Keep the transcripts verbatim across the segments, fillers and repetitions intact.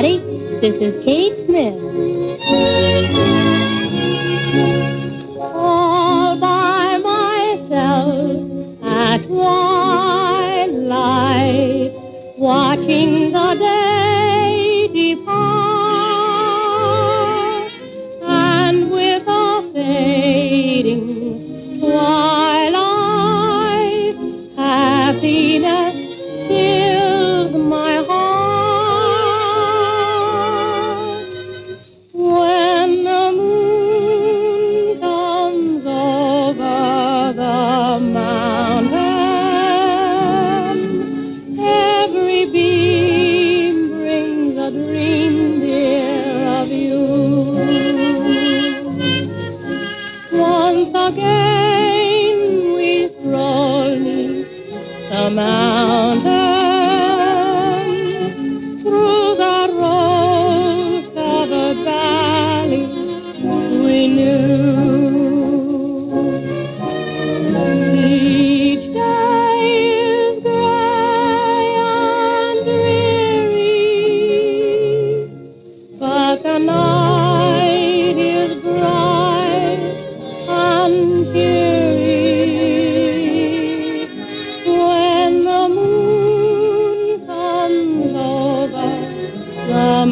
everybody. This is Kate Smith. All by myself at twilight, watching the day depart, and with a fading twilight, happiness fills my heart. When the moon comes over the mountain, every beam brings a dream, dear, of you. Once again we stroll 'neath the mountain, through the rose-covered valley we knew. Each day is gray and dreary, but the night is bright and cheery. When the moon comes over the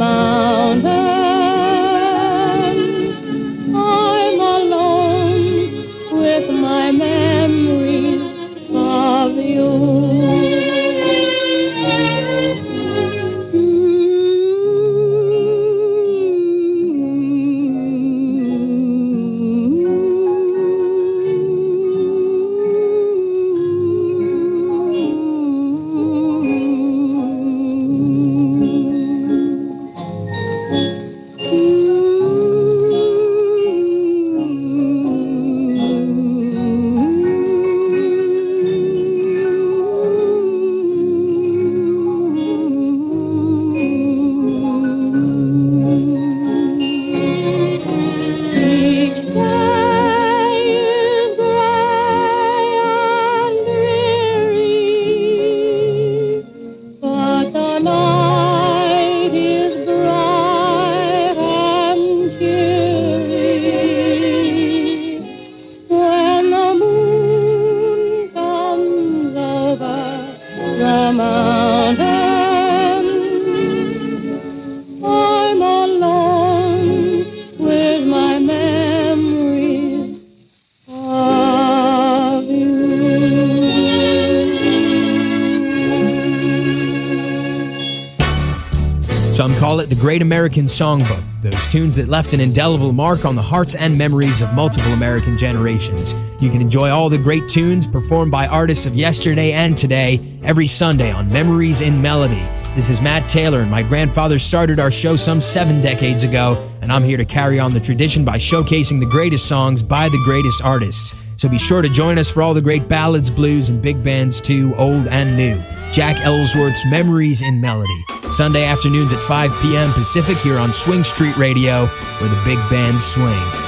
mountain, I'm alone with my memories of you. Some call it the Great American Songbook, those tunes that left an indelible mark on the hearts and memories of multiple American generations. You can enjoy all the great tunes performed by artists of yesterday and today every Sunday on Memories in Melody. This is Matt Taylor, and my grandfather started our show some seven decades ago, and I'm here to carry on the tradition by showcasing the greatest songs by the greatest artists. So be sure to join us for all the great ballads, blues, and big bands too, old and new. Jack Ellsworth's Memories in Melody. Sunday afternoons at five p.m. Pacific here on Swing Street Radio, where the big bands swing.